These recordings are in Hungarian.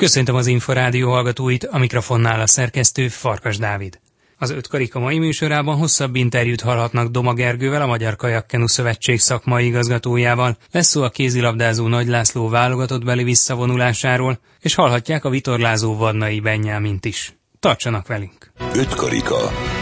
Köszöntöm az Inforádió hallgatóit, a mikrofonnál a szerkesztő Farkas Dávid. Az Öt Karika mai műsorában hosszabb interjút hallhatnak Doma Gergővel, a Magyar Kajakkenu Szövetség szakmai igazgatójával, lesz szó a kézilabdázó Nagy László válogatottbeli visszavonulásáról, és hallhatják a vitorlázó Vadnai Benyámint is. Tartsanak velünk! Öt Karika.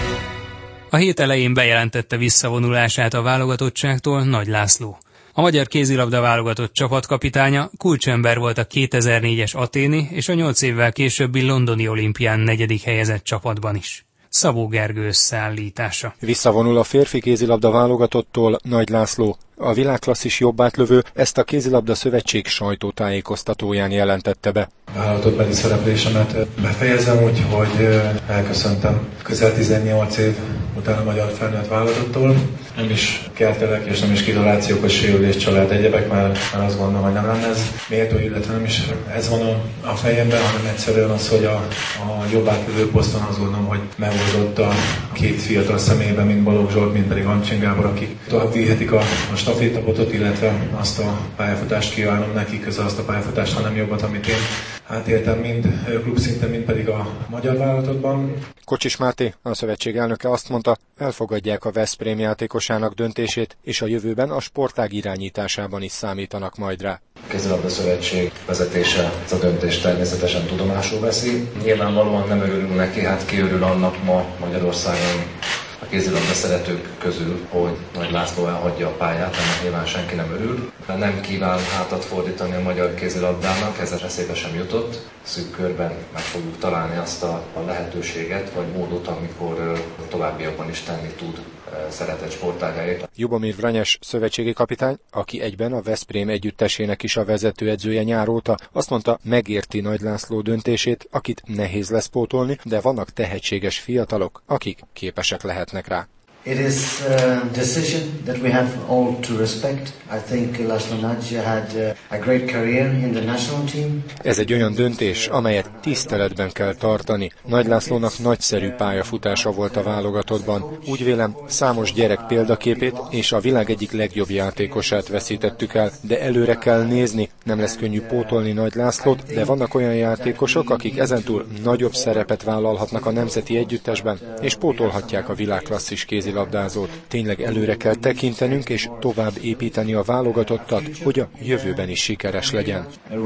A hét elején bejelentette visszavonulását a válogatottságtól Nagy László. A magyar kézilabda válogatott csapatkapitánya kulcsember volt a 2004-es athéni és a 8 évvel későbbi londoni olimpián 4. helyezett csapatban is. Szabó Gergő összeállítása. Visszavonul a férfi kézilabda válogatottól Nagy László. A világklasszis jobbátlövő ezt a kézilabda szövetség sajtótájékoztatóján jelentette be. Válogatottbeli szereplésemet befejezem, úgyhogy elköszöntem közel 18 év után a magyar felnőtt válogatottól. Nem is keltelek és nem is kidolációkos sérülés, család, egyebek, már azt gondolom, hogy nem lenne ez méltó, illetve nem is ez van a fejemben, hanem egyszerűen az, hogy a jobbátlövő poszton azt gondolom, hogy megoldott a két fiatal személyben, mint Balogh Zsolt, mint pedig Ancsén Gábor, akik tovább vihetik a stafétabotot, illetve azt a pályafutást kívánom nekik, azt a pályafutást, hanem jobbat, amit én átéltem mind klubszinten, mind pedig a magyar válogatottban. Kocsis Máté, a szövetség elnöke azt mondta, elfogadják a Veszprém játékosának döntését, és a jövőben a sportág irányításában is számítanak majd rá. A kézilabda szövetség vezetése ezt a döntést természetesen tudomásul veszi. Nyilvánvalóan nem örülünk neki, hát ki örül annak ma Magyarországon a kézilabda szeretők közül, hogy Nagy László elhagyja a pályát, ennek nyilván senki nem örül. De nem kíván hátat fordítani a magyar kézilabdának, ez eszébe sem jutott. Szűk körben meg fogjuk találni azt a lehetőséget, vagy módot, amikor továbbiakban is tenni tud szeretett sportágáért. Jubomir Vranyes szövetségi kapitány, aki egyben a Veszprém együttesének is a vezetőedzője nyár óta, azt mondta, megérti Nagy László döntését, akit nehéz lesz pótolni, de vannak tehetséges fiatalok, akik képesek lehetnek rá. It is a decision that we have all to respect. I think László Nagy had a great career in the national team. Ez egy olyan döntés, amelyet tiszteletben kell tartani. Nagy Lászlónak nagyszerű pályafutása volt a válogatottban. Úgy vélem, számos gyerek példaképét és a világ egyik legjobb játékosát veszítettük el, de előre kell nézni. Nem lesz könnyű pótolni Nagy Lászlót, de vannak olyan játékosok, akik ezentúl nagyobb szerepet vállalhatnak a nemzeti együttesben, és pótolhatják a világklasszis kézilabdázót. Tényleg előre kell tekintenünk és tovább építeni a válogatottat, hogy a jövőben is sikeres legyen.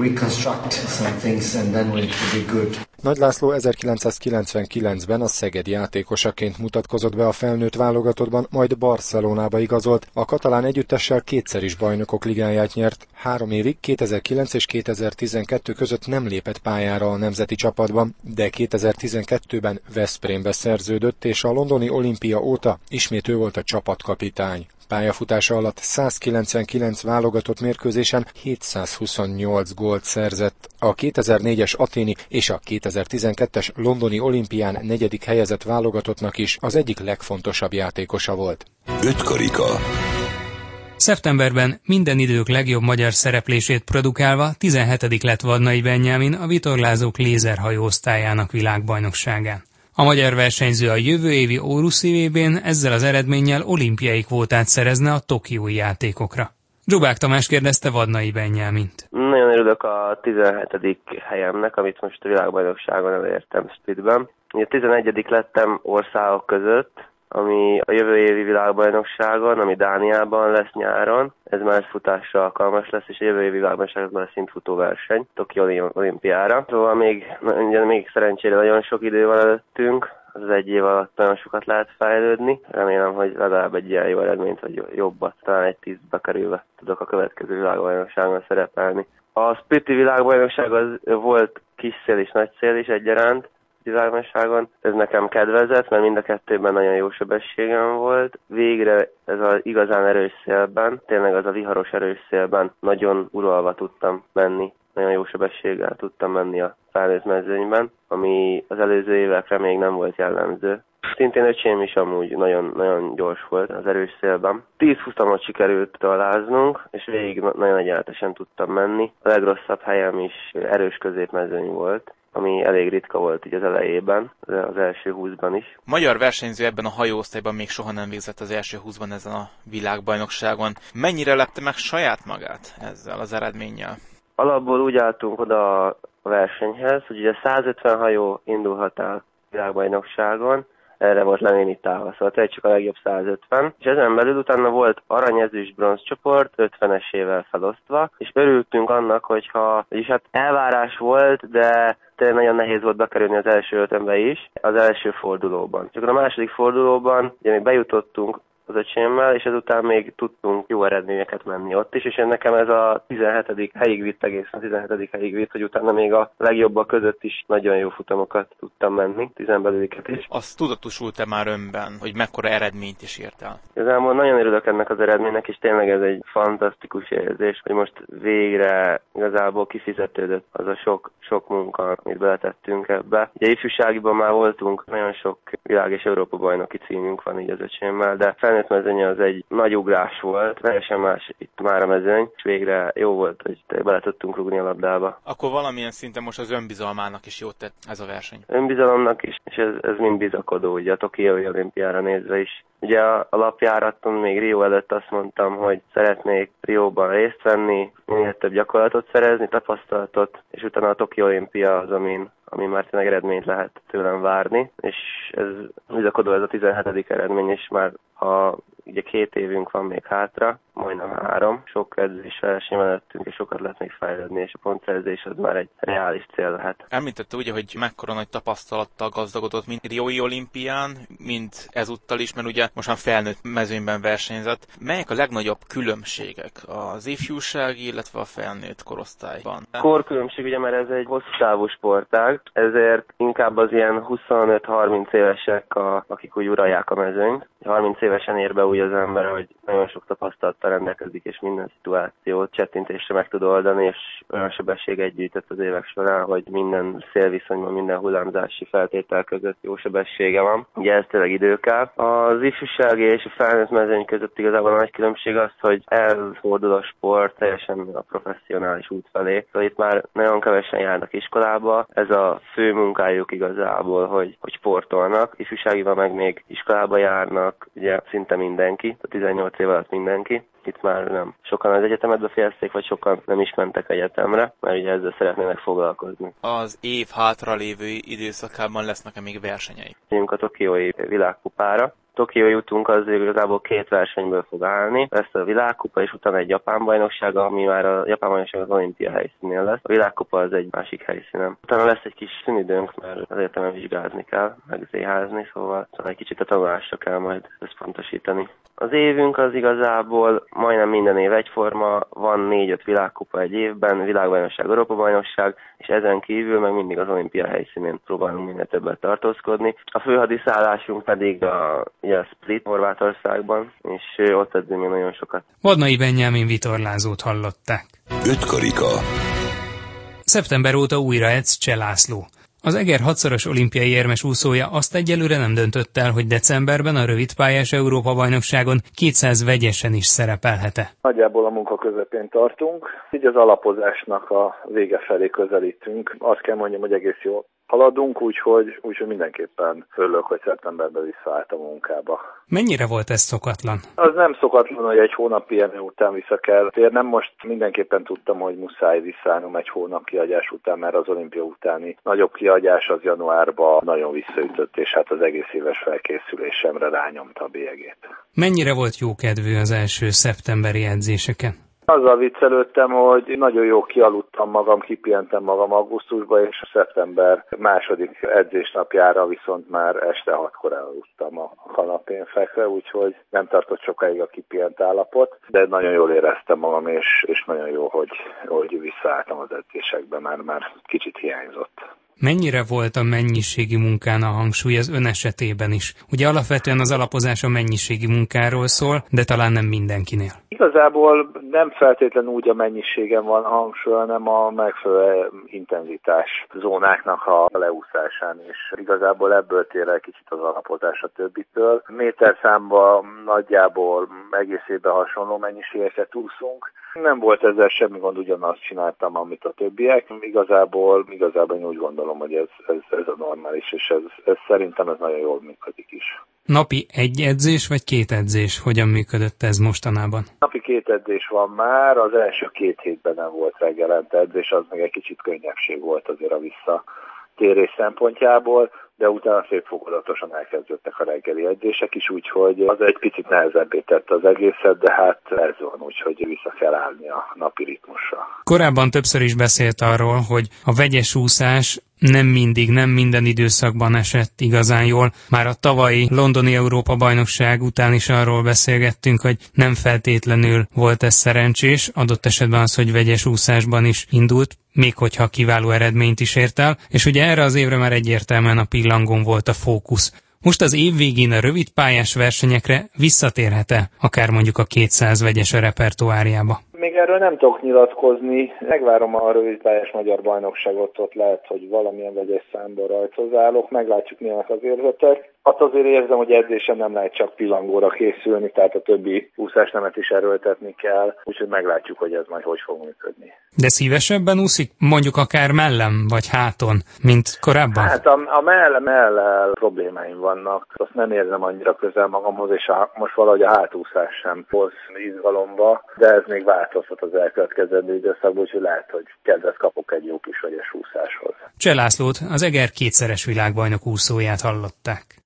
Nagy László 1999-ben a Szeged játékosaként mutatkozott be a felnőtt válogatottban, majd Barcelonába igazolt. A katalán együttessel kétszer is bajnokok ligáját nyert. 3 évig, 2009 és 2012 között nem lépett pályára a nemzeti csapatban, de 2012-ben Veszprémbe szerződött, és a londoni olimpia óta ismét ő volt a csapatkapitány. Pályafutása alatt 199 válogatott mérkőzésen 728 gólt szerzett. A 2004-es athéni és a 2012-es londoni olimpián 4. helyezett válogatottnak is az egyik legfontosabb játékosa volt. Öt Karika. Szeptemberben minden idők legjobb magyar szereplését produkálva 17. lett Vadnai Benyámin a vitorlázók lézerhajó osztályának világbajnokságán. A magyar versenyző a jövő évi Óruszi VB-n ezzel az eredménnyel olimpiai kvótát szerezne a tokiói játékokra. Zsubák Tamás kérdezte Vadnai Benyámint. Nagyon örülök a 17. helyemnek, amit most a világbajnokságon elértem splitben. 11. lettem országok között, ami a jövő évi világbajnokságon, ami Dániában lesz nyáron. Ez már futásra alkalmas lesz, és a jövő évi világbajnokság már szintfutó verseny, Tokió olimpiára. Szóval még szerencsére nagyon sok idő van előttünk, az 1 év alatt nagyon sokat lehet fejlődni. Remélem, hogy legalább egy ilyen jó eredményt, vagy jobbat, talán egy 10-be kerülve tudok a következő világbajnokságon szerepelni. A spliti világbajnokság az volt kis szél és nagy szél is egyaránt világbajnokságon. Ez nekem kedvezett, mert mind a kettőben nagyon jó sebességem volt. Végre ez az igazán erős szélben, tényleg az a viharos erős szélben nagyon uralva tudtam menni. Nagyon jó sebességgel tudtam menni a felnőtt mezőnyben, ami az előző évekre még nem volt jellemző. Szintén öcsém is amúgy nagyon gyors volt az erős szélben. 10 futamot sikerült taláznunk, és végig nagyon egyenletesen tudtam menni. A legrosszabb helyem is erős középmezőny volt, ami elég ritka volt így az elejében, az első 20-ban is. Magyar versenyző ebben a hajóosztályban még soha nem végzett az első 20-ban ezen a világbajnokságon. Mennyire lepte meg saját magát ezzel az eredménnyel? Alapból úgy álltunk oda a versenyhez, hogy ugye 150 hajó indulhat el világbajnokságon, erre volt lelimitálva, szóval csak a legjobb 150, és ezen belül utána volt arany, ezüst, bronz csoport 50-esével felosztva, és örültünk annak, vagyis hát elvárás volt, de tényleg nagyon nehéz volt bekerülni az első 5-be is, az első fordulóban. Csak a második fordulóban ugye még bejutottunk az öcsémmel, és ezután még tudtunk jó eredményeket menni ott is, és nekem ez a 17. helyig vitt, egészen 17. helyig vitt, hogy utána még a legjobbak között is nagyon jó futamokat tudtam menni, 10-belüliket is. Azt tudatosult-e már önben, hogy mekkora eredményt is ért el? Igazából nagyon örülök ennek az eredménynek, és tényleg ez egy fantasztikus érzés, hogy most végre igazából kifizetődött az a sok munka, amit beletettünk ebbe. Ugye ifjúságiban már voltunk, nagyon sok világ- és Európa bajnoki címünk van így az öcsémmel, de felnőtt mezőny az egy nagy ugrás volt, teljesen más itt már a mezőny, és végre jó volt, hogy bele tudtunk rúgni a labdába. Akkor valamilyen szinten most az önbizalmának is jót tett ez a verseny. Önbizalomnak is, és ez mind bizakodó, ugye a Tokiói olimpiára nézve is. Ugye a lapjáraton még Rio előtt azt mondtam, hogy szeretnék Rióban részt venni, minél több gyakorlatot szerezni, tapasztalatot, és utána a Tokió olimpia az, ami már tényleg eredményt lehet tőlem várni, és ez bizakodó ez a 17. eredmény, és már ha ugye 2 évünk van még hátra, majdnem 3, sok edzés verseny mellettünk, és sokat lehet még fejlődni, és a pontszerzés az már egy reális cél lehet. Említette ugye, hogy mekkora nagy tapasztalattal gazdagodott, mind Riói olimpián, mind ezúttal is, mert ugye most már felnőtt mezőnyben versenyzett. Melyek a legnagyobb különbségek az ifjúsági, illetve a felnőtt korosztályban? Korkülönbség ugye, mert ez egy hosszú távú sportág, ezért inkább az ilyen 25-30 évesek, akik úgy uralják a mezőnyt. 30 évesen ér be úgy az ember, hogy nagyon sok tapasztalattal rendelkezik, és minden szituációt csettintésre meg tud oldani, és olyan sebességet gyűjtött az évek során, hogy minden szélviszonyban, minden hullámzási feltétel között jó sebessége van. Ugye ez tényleg idő kell. Az ifjúsági és a felnőtt mezőny között igazából a nagy különbség az, hogy elfordul a sport teljesen a professzionális út felé. Szóval itt már nagyon kevesen járnak iskolába, ez a fő munkájuk igazából, hogy sportolnak. Ifjúságiban meg még iskolába járnak, ugye szinte mindenki, a 18 év alatt mindenki. Itt már nem. Sokan az egyetemet befejezték, vagy sokan nem is mentek egyetemre, mert ugye ezzel szeretnének foglalkozni. Az év hátralévő időszakában lesznek-e még versenyei? Jönk a Tokiói világkupára. Tokiói utunk az igazából 2 versenyből fog állni. Lesz a világkupa, és utána egy japán bajnokság, ami már a japán bajnokság az olimpia helyszínén lesz. A világkupa az egy másik helyszínen. Utána lesz egy kis szünidőnk, mert az egyetemen vizsgázni kell, meg zéházni, szóval egy kicsit a tanulásra kell majd összpontosítani. Az évünk az igazából majdnem minden év egyforma, van 4-5 világkupa egy évben, világbajnokság, Európa-bajnokság, és ezen kívül meg mindig az olimpia helyszínén próbálunk minél többet tartózkodni. A főhadiszállásunk pedig a Split, Horvátországban, és ott edzünk még nagyon sokat. Vadnai Benyámin vitorlázót hallották. 5 karika. Szeptember óta újra edz Cseh László. Az Eger 6-szoros olimpiai érmes úszója azt egyelőre nem döntött el, hogy decemberben a rövidpályás Európa-bajnokságon 200 vegyesen is szerepelhet-e. Nagyjából a munka közepén tartunk, így az alapozásnak a vége felé közelítünk. Azt kell mondjam, hogy egész jól haladunk, úgyhogy mindenképpen örülök, hogy szeptemberben visszaállt a munkába. Mennyire volt ez szokatlan? Az nem szokatlan, hogy egy hónap pihenő után vissza kell térnem. Most mindenképpen tudtam, hogy muszáj visszállnom egy hónap kihagyás után, mert az olimpia utáni nagyobb kihagyás az januárban nagyon visszaütött, és hát az egész éves felkészülésemre rányomta a bélyegét. Mennyire volt jókedvű az első szeptemberi edzéseken? Azzal viccelődtem, hogy nagyon jó kialudtam magam, kipihentem magam augusztusban, és szeptember második edzésnapjára viszont már este 6-kor elaludtam a kanapén fekve, úgyhogy nem tartott sokáig a kipihent állapot, de nagyon jól éreztem magam, és nagyon jó, hogy visszaálltam az edzésekbe, már kicsit hiányzott. Mennyire volt a mennyiségi munkán a hangsúly az ön esetében is? Ugye alapvetően az alapozás a mennyiségi munkáról szól, de talán nem mindenkinél. Igazából nem feltétlenül úgy a mennyiségen van hangsúly, hanem a megfelelő intenzitás zónáknak a leúszásán, és igazából ebből tér el kicsit az alapozás a többitől. Méterszámban nagyjából egész évben hasonló mennyiségeket úszunk. Nem volt ezzel semmi gond, ugyanazt csináltam, amit a többiek. Igazából én úgy gondolom, hogy ez a normális, és ez szerintem ez nagyon jól működik is. Napi egy edzés, vagy 2 edzés? Hogyan működött ez mostanában? Napi 2 edzés van már, az első 2 hétben nem volt reggelente edzés, az meg egy kicsit könnyebbség volt azért a visszatérés szempontjából, de utána szép fokozatosan elkezdődtek a reggeli edzések is, úgyhogy az egy picit nehezebbé tette az egészet, de hát ez van, úgyhogy vissza kell állni a napi ritmusra. Korábban többször is beszélt arról, hogy a vegyes úszás nem mindig, nem minden időszakban esett igazán jól. Már a tavalyi londoni Európa-bajnokság után is arról beszélgettünk, hogy nem feltétlenül volt ez szerencsés, adott esetben az, hogy vegyes úszásban is indult, még hogyha kiváló eredményt is ért el, és ugye erre az évre már egyértelműen a pillangón volt a fókusz. Most az év végén a rövidpályás versenyekre visszatérhet-e, akár mondjuk a 200 vegyes a repertoárjába? Még erről nem tudok nyilatkozni. Megvárom a rövidpályás magyar bajnokságot, ott lehet, hogy valamilyen vegyes számban rajtozálok, meglátjuk milyenek az érzetek. Azt azért érzem, hogy edzésen nem lehet csak pillangóra készülni, tehát a többi úszásnemet is erőltetni kell, úgyhogy meglátjuk, hogy ez majd hogy fog működni. De szívesebben úszik, mondjuk akár mellem vagy háton, mint korábban? Hát a mellel problémáim vannak, azt nem érzem annyira közel magamhoz, és most valahogy a hátúszás sem hoz izgalomba, de ez még változhat az elkövetkezendő időszakban, úgyhogy lehet, hogy kedvet kapok egy jó kis vegyes úszáshoz. Cseh Lászlót, az Eger 2-szeres világbajnok úszóját hallották.